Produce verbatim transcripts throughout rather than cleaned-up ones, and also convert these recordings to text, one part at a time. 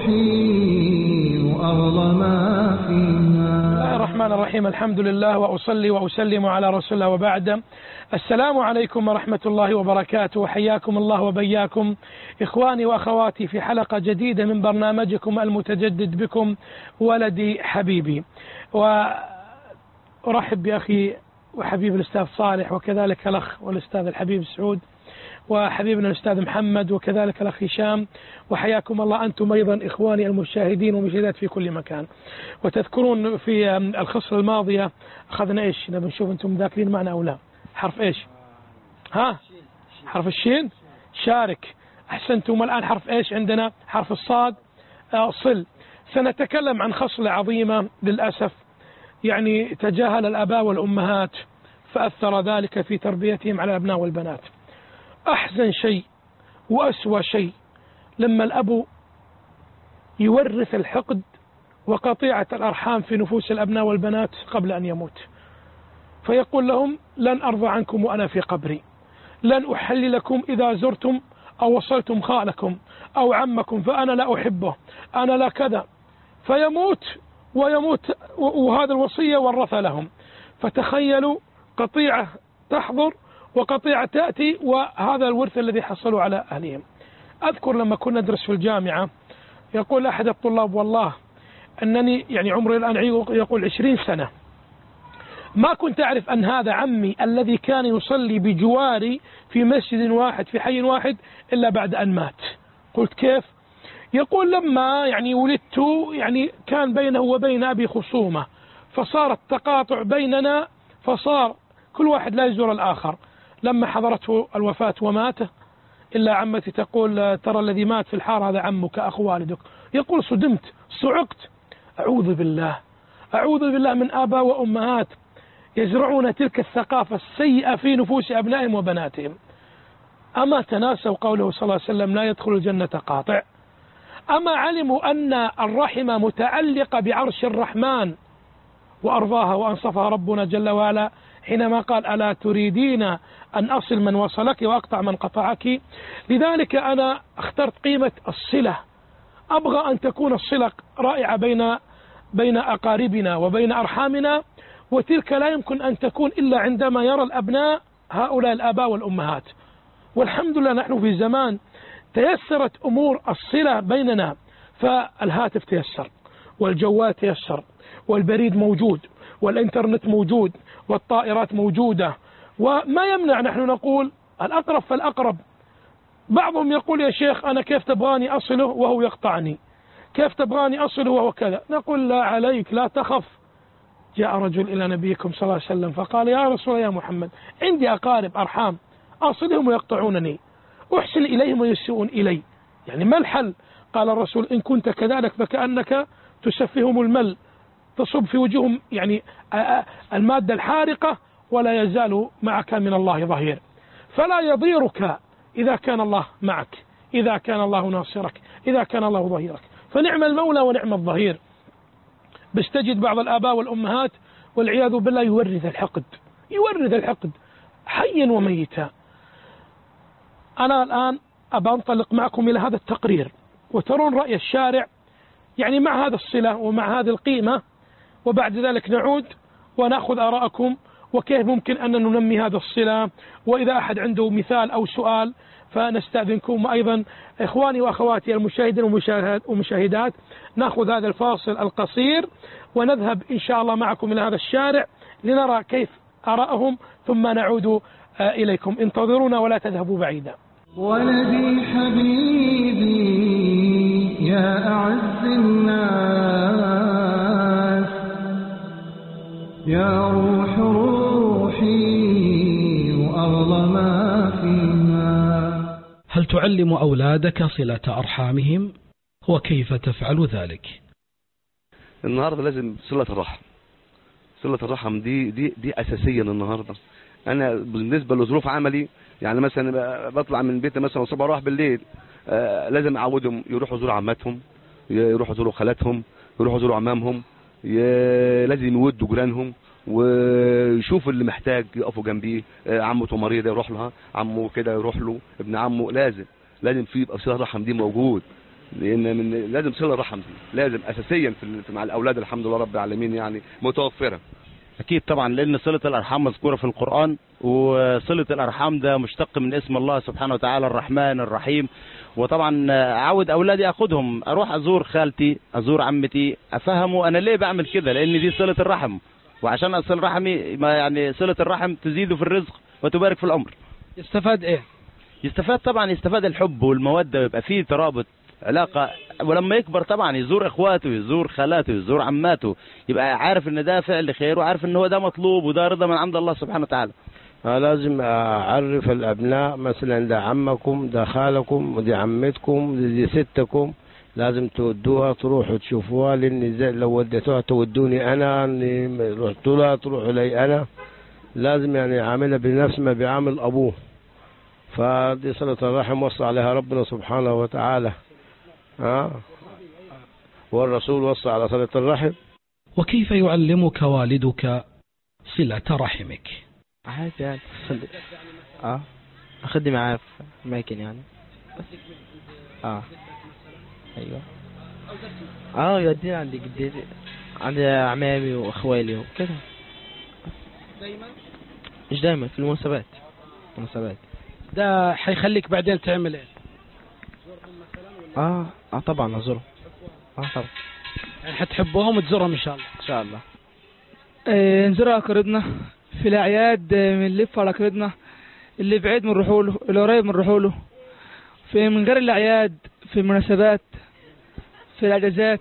روحي وأغلى ما فيها. بسم الله الرحمن الرحيم. الحمد لله وأصلي وأسلم على رسول الله وبعد. السلام عليكم ورحمة الله وبركاته، وحياكم الله وبياكم إخواني وأخواتي في حلقة جديدة من برنامجكم المتجدد بكم ولدي حبيبي. وأرحب بأخي وحبيب الأستاذ صالح، وكذلك الأخ والأستاذ الحبيب سعود، وحبيبنا الأستاذ محمد، وكذلك الأخ هشام، وحياكم الله أنتم أيضا إخواني المشاهدين والمشاهدات في كل مكان. وتذكرون في الخصلة الماضية أخذنا إيش؟ نبي نشوف أنتم ذاكرين معنا أو لا. حرف إيش؟ ها؟ حرف الشين؟ شارك. أحسنتم. الآن حرف إيش عندنا؟ حرف الصاد. آه صل. سنتكلم عن خصلة عظيمة للأسف يعني تجاهل الآباء والأمهات فأثر ذلك في تربيتهم على الأبناء والبنات. أحزن شيء وأسوأ شيء لما الأب يورث الحقد وقطيعة الأرحام في نفوس الأبناء والبنات قبل أن يموت، فيقول لهم لن أرضى عنكم وأنا في قبري، لن أحل لكم إذا زرتم أو وصلتم خالكم أو عمكم فأنا لا أحبه، أنا لا كذا، فيموت ويموت وهذا الوصية ورث لهم. فتخيلوا قطيعة تحضر وقطيعة تأتي، وهذا الورث الذي حصلوا على أهلهم. أذكر لما كنا ندرس في الجامعة يقول أحد الطلاب والله أنني يعني عمري الآن يقول عشرين سنة ما كنت أعرف أن هذا عمي الذي كان يصلي بجواري في مسجد واحد في حي واحد إلا بعد أن مات. قلت كيف؟ يقول لما يعني ولدت يعني كان بينه وبين أبي خصومة، فصار التقاطع بيننا، فصار كل واحد لا يزور الآخر. لما حضرته الوفاة ومات إلا عمتي تقول ترى الذي مات في الحارة هذا عمك أخو والدك. يقول صدمت صعقت. أعوذ بالله أعوذ بالله من آباء وأمهات يزرعون تلك الثقافة السيئة في نفوس أبنائهم وبناتهم. أما تناسوا قوله صلى الله عليه وسلم لا يدخل الجنة قاطع؟ أما علموا أن الرحمة متعلقة بعرش الرحمن وأرضاها وأنصفها ربنا جل وعلا حينما قال ألا تريدين أن أصل من وصلك وأقطع من قطعك؟ لذلك أنا اخترت قيمة الصلة. أبغى أن تكون الصلة رائعة بين بين أقاربنا وبين أرحامنا، وتلك لا يمكن أن تكون إلا عندما يرى الأبناء هؤلاء الآباء والأمهات. والحمد لله نحن في زمان تيسرت أمور الصلة بيننا، فالهاتف تيسر والجوال تيسر والبريد موجود والإنترنت موجود والطائرات موجودة، وما يمنع نحن نقول الأقرب فالأقرب. بعضهم يقول يا شيخ أنا كيف تبغاني أصله وهو يقطعني، كيف تبغاني أصله وهو كذا؟ نقول لا عليك لا تخف. جاء رجل إلى نبيكم صلى الله عليه وسلم فقال يا رسول الله يا محمد عندي أقارب أرحام أصلهم ويقطعونني، أحسن إليهم ويسيئون إلي، يعني ما الحل؟ قال الرسول إن كنت كذلك فكأنك تسفهم المل، تصب في وجوههم يعني المادة الحارقة ولا يزال معك من الله ظهير. فلا يضيرك إذا كان الله معك، إذا كان الله ناصرك، إذا كان الله ظهيرك، فنعم المولى ونعم الظهير. بس تجد بعض الآباء والأمهات والعياذ بالله يورث الحقد، يورث الحقد حيا وميتا. أنا الآن أبى أنطلق معكم إلى هذا التقرير وترون رأي الشارع يعني مع هذا الصلة ومع هذه القيمة، وبعد ذلك نعود ونأخذ آراءكم وكيف ممكن أن ننمي هذا الصلة، وإذا أحد عنده مثال أو سؤال فنستأذنكم. وأيضا إخواني وأخواتي المشاهدين والمشاهدات نأخذ هذا الفاصل القصير ونذهب إن شاء الله معكم إلى هذا الشارع لنرى كيف آراءهم ثم نعود إليكم. انتظرونا ولا تذهبوا بعيدا. ولدي حبيبي يا أعز الناس، يا روح روحي وأغلى ما فيها. هل تعلم أولادك صلة أرحامهم؟ وكيف تفعل ذلك؟ النهاردة لازم صلة الرحم. صلة الرحم دي دي دي أساسيا النهاردة. أنا بالنسبة لظروف عملي يعني مثلا بطلع من بيتي مثلا الصبح اروح بالليل، آه لازم اعودهم يروحوا يزوروا عماتهم، يروحوا يزوروا خالاتهم، يروحوا يزوروا عمامهم، لازم يودوا جيرانهم ويشوفوا اللي محتاج يقفوا جنبيه. آه عمته مريضه يروح لها، عمه كده يروح له، ابن عمه لازم لازم في يبقى صله رحم دي موجود. لان من لازم صله الرحم دي لازم اساسيا في مع الاولاد الحمد لله رب العالمين يعني متوفره. اكيد طبعا، لان صله الارحام مذكوره في القران، وصله الارحام ده مشتق من اسم الله سبحانه وتعالى الرحمن الرحيم. وطبعا اعود اولادي اخدهم اروح ازور خالتي ازور عمتي افهموا انا ليه بعمل كده، لان دي صله الرحم، وعشان اصل رحمي ما يعني صله الرحم تزيد في الرزق وتبارك في العمر. يستفاد ايه؟ يستفاد طبعا يستفاد الحب والموده، ويبقى فيه ترابط علاقه، ولما يكبر طبعا يزور اخواته يزور خالاته يزور عماته، يبقى عارف ان ده فعل خير وعارف ان هو ده مطلوب وده رضا من عند الله سبحانه وتعالى. لازم اعرف الابناء مثلا ده عمكم ده خالكم ودي عمتكم دي ستكم، لازم تودوها تروحوا تشوفوها، لان لو وديتوها تودوني انا، اني رحت لها تروحوا لي انا، لازم يعني عاملها بنفس ما بيعامل ابوه. فدي صلة الرحم وصى عليها ربنا سبحانه وتعالى، ها والرسول وصى على صلة الرحم. وكيف يعلمك والدك صلة رحمك؟ عادي يعني اه اخدي معاه في اماكن يعني بس اه ايوه اه يوديني عند جدتي عند اعمامي واخوالي وكده. دايما؟ مش دايما، في المناسبات. مناسبات ده حيخليك بعدين تعمل ايه؟ اه اه طبعا ازورهم. اه طبعا يعني حتحبوهم وتزورهم ان شاء الله. ان شاء الله. آه نزور اقاربنا في الاعياد، بنلف على اقاربنا، اللي بعيد بنروحوا له، اللي قريب بنروحوا له، في من غير الاعياد، في المناسبات، في الاجازات.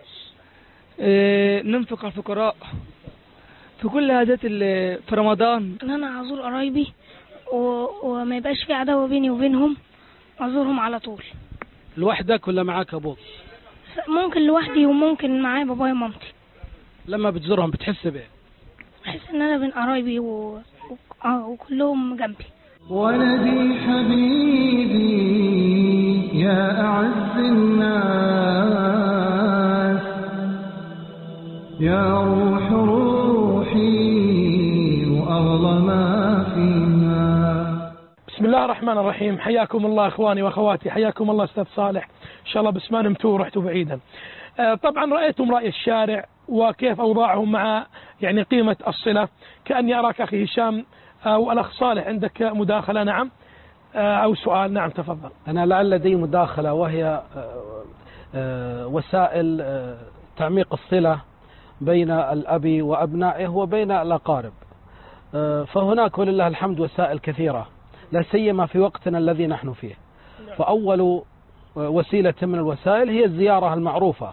آه ننفق على الفقراء في كل هذات في رمضان. ان انا ازور قرايبي و... وما يبقاش في عداوه بيني وبينهم، ازورهم على طول. لوحدك ولا معاك ابوك؟ ممكن لوحدي وممكن معايا بابايا ومامتي. لما بتزورهم بتحس بايه؟ بحس ان انا بين قرايبي و... و... وكلهم جنبي. ولدي حبيبي يا أعز الناس، يا روح روحي وأغلى ما فيها. بسم الله الرحمن الرحيم. حياكم الله اخواني واخواتي، حياكم الله استاذ صالح، ان شاء الله بس ما نمتوا ورحتوا بعيدا. آه طبعا رايتم راي الشارع وكيف اوضاعهم مع يعني قيمه الصله. كاني اراك اخي هشام او الاخ صالح عندك مداخله. نعم آه او سؤال. نعم تفضل. انا لعل لدي مداخله، وهي آه آه وسائل آه تعميق الصله بين الاب وابنائه وبين الاقارب. آه فهناك ولله الحمد وسائل كثيره، لا سيما في وقتنا الذي نحن فيه. فأول وسيلة من الوسائل هي الزيارة المعروفة،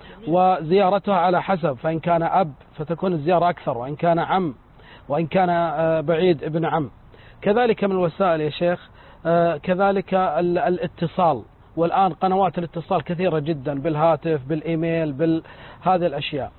وزيارتها على حسب، فإن كان أب فتكون الزيارة أكثر، وإن كان عم، وإن كان بعيد ابن عم. كذلك من الوسائل يا شيخ كذلك الاتصال، والآن قنوات الاتصال كثيرة جدا، بالهاتف بالإيميل بهذه الأشياء.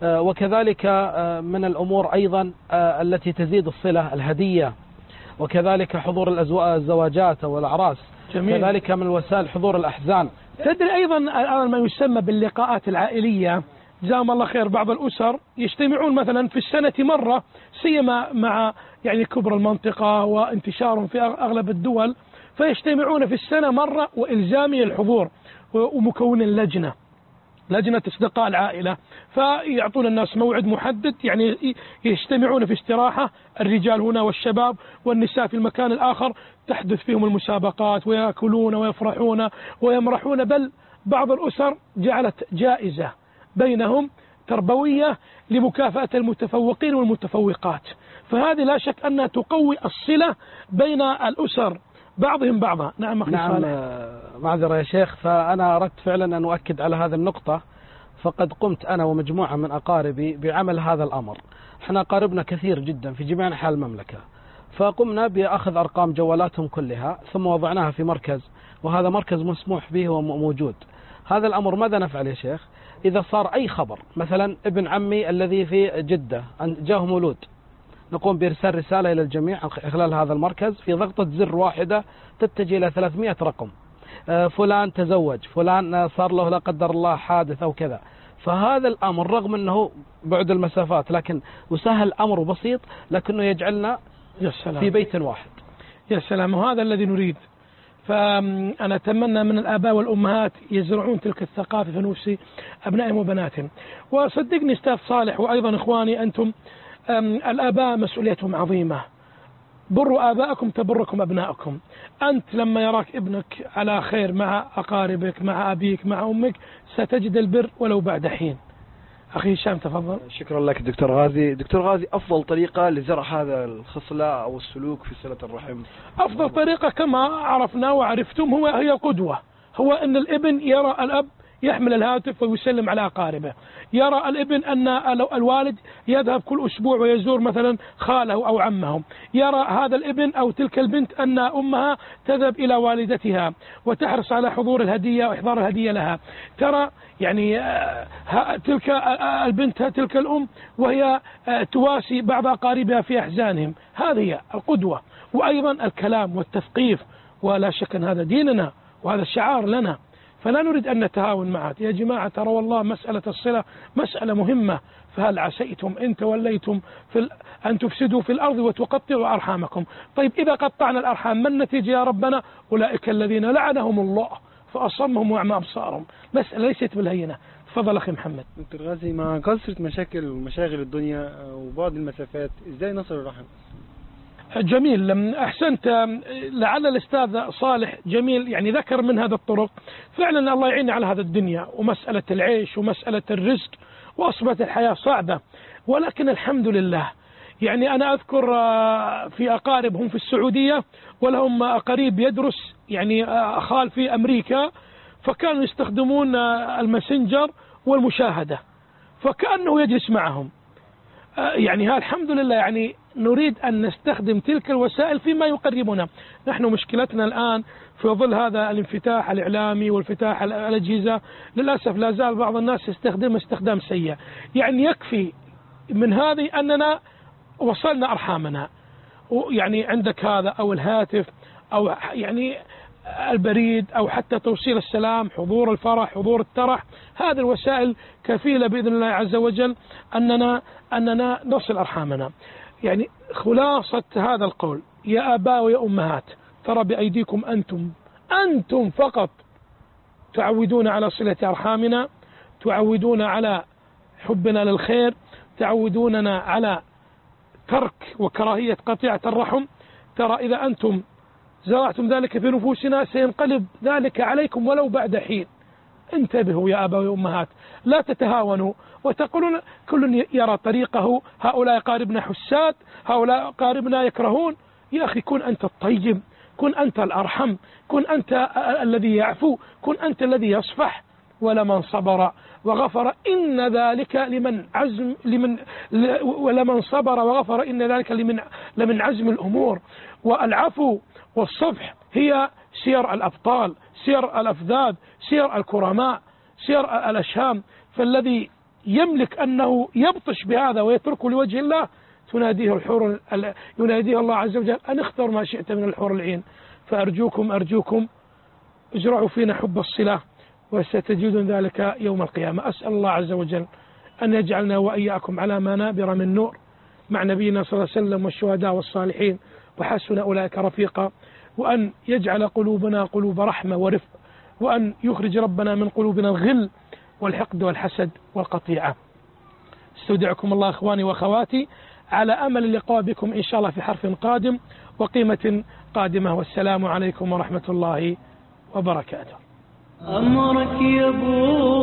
وكذلك من الأمور أيضا التي تزيد الصلة الهدية، وكذلك حضور الزواجات والأعراس. جميل. كذلك من الوسائل حضور الأحزان. تدري أيضا ما يسمى باللقاءات العائلية، جزاهم الله خير. بعض الأسر يجتمعون مثلا في السنة مرة، سيما مع يعني كبر المنطقة وانتشارهم في أغلب الدول، فيجتمعون في السنة مرة وإلزامي الحضور، ومكون اللجنة لجنة أصدقاء العائلة، فيعطون الناس موعد محدد، يعني يجتمعون في استراحة، الرجال هنا والشباب والنساء في المكان الآخر، تحدث فيهم المسابقات ويأكلون ويفرحون ويمرحون. بل بعض الأسر جعلت جائزة بينهم تربوية لمكافأة المتفوقين والمتفوقات. فهذه لا شك أنها تقوي الصلة بين الأسر بعضهم بعضا. نعم أخي نعم صالح. معذرة يا شيخ، فأنا أردت فعلا أن أؤكد على هذه النقطة. فقد قمت أنا ومجموعة من أقاربي بعمل هذا الأمر. احنا أقاربنا كثير جدا في جميع أنحاء المملكة، فقمنا بأخذ أرقام جوالاتهم كلها ثم وضعناها في مركز، وهذا مركز مسموح به وموجود. هذا الأمر ماذا نفعل يا شيخ؟ إذا صار أي خبر، مثلا ابن عمي الذي في جدة جاءه مولود، نقوم بإرسال رسالة إلى الجميع خلال هذا المركز، في ضغطة زر واحدة تتجه إلى ثلاثمائة رقم. فلان تزوج، فلان صار له لا قدر الله حادث أو كذا. فهذا الأمر رغم أنه بعد المسافات، لكن وسهل الأمر بسيط، لكنه يجعلنا يا سلام. في بيت واحد. يا سلام، وهذا الذي نريد. فأنا أتمنى من الآباء والأمهات يزرعون تلك الثقافة في نفوس أبنائهم وبناتهم. وصدقني أستاذ صالح وأيضا إخواني أنتم الآباء مسؤوليتهم عظيمة. بروا آباءكم تبركم أبنائكم. أنت لما يراك ابنك على خير مع أقاربك مع أبيك مع أمك ستجد البر ولو بعد حين. أخي هشام تفضل. شكرا لك دكتور غازي. دكتور غازي، أفضل طريقة لزرع هذا الخصلة أو السلوك في صلة الرحم؟ أفضل طريقة كما عرفنا وعرفتم هو هي القدوة، هو أن الابن يرى الأب يحمل الهاتف ويسلم على أقاربه، يرى الابن أن الوالد يذهب كل أسبوع ويزور مثلا خاله أو عمه، يرى هذا الابن أو تلك البنت أن أمها تذهب إلى والدتها وتحرص على حضور الهدية وإحضار الهدية لها، ترى يعني تلك البنت تلك الأم وهي تواسي بعض أقاربها في أحزانهم. هذه القدوة. وأيضا الكلام والتثقيف، ولا شك أن هذا ديننا وهذا الشعار لنا، فلا نريد أن نتهاون معه. يا جماعة ترى والله مسألة الصلة مسألة مهمة، فهل عسيتم إن توليتم في ال... أن تفسدوا في الأرض وتقطعوا أرحامكم. طيب إذا قطعنا الأرحام ما النتيجة يا ربنا؟ أولئك الذين لعنهم الله فأصمهم وأعمى أبصارهم. مسألة ليست بالهينة. تفضل أخي محمد. دكتور غازي، مع كثرة مشاكل ومشاغل الدنيا وبعد المسافات إزاي نصل الرحم؟ جميل، أحسنت. لعل الأستاذ صالح جميل يعني ذكر من هذا الطرق. فعلا الله يعين على هذا الدنيا ومسألة العيش ومسألة الرزق، وأصبحت الحياة صعبة، ولكن الحمد لله. يعني أنا أذكر في أقارب هم في السعودية ولهم قريب يدرس يعني خال في أمريكا، فكانوا يستخدمون الماسنجر والمشاهدة فكأنه يجلس معهم. يعني ها الحمد لله، يعني نريد أن نستخدم تلك الوسائل فيما يقربنا. نحن مشكلتنا الآن في ظل هذا الانفتاح الإعلامي والانفتاح الأجهزة للأسف لا زال بعض الناس يستخدم استخدام سيء. يعني يكفي من هذه أننا وصلنا أرحامنا، يعني عندك هذا أو الهاتف أو يعني البريد أو حتى توصيل السلام، حضور الفرح، حضور الترح، هذه الوسائل كفيلة بإذن الله عز وجل أننا أننا نصل أرحامنا. يعني خلاصة هذا القول يا آباء ويا أمهات، ترى بأيديكم أنتم أنتم فقط تعودون على صلة أرحامنا، تعودون على حبنا للخير، تعودوننا على ترك وكراهية قطيعة الرحم. ترى إذا أنتم زرعتم ذلك في نفوسنا سينقلب ذلك عليكم ولو بعد حين. انتبهوا يا آباء وأمهات، لا تتهاونوا وتقولون كل يرى طريقه، هؤلاء قاربنا حساد، هؤلاء قاربنا يكرهون. يا أخي كن أنت الطيب، كن أنت الأرحم، كن أنت الذي يعفو، كن أنت الذي يصفح. ولمن صبر وغفر إن ذلك لمن عزم لمن ولمن صبر وغفر إن ذلك لمن لمن عزم الأمور. والعفو والصفح هي سير الأبطال، سير الأفذاذ، سير الكرماء، سير الأشهام. فالذي يملك أنه يبطش بهذا ويتركه لوجه الله تناديه الحور يناديه الله عز وجل أن اختر ما شئت من الحور العين. فأرجوكم أرجوكم اجرعوا فينا حب الصلة وستجدون ذلك يوم القيامة. أسأل الله عز وجل أن يجعلنا وإياكم على منابر من نور مع نبينا صلى الله عليه وسلم والشهداء والصالحين وحسن أولئك رفيقا، وأن يجعل قلوبنا قلوب رحمة ورفق، وأن يخرج ربنا من قلوبنا الغل والحقد والحسد والقطيعة. استودعكم الله إخواني وأخواتي على أمل اللقاء بكم إن شاء الله في حرف قادم وقيمة قادمة، والسلام عليكم ورحمة الله وبركاته. أمرك يا أبو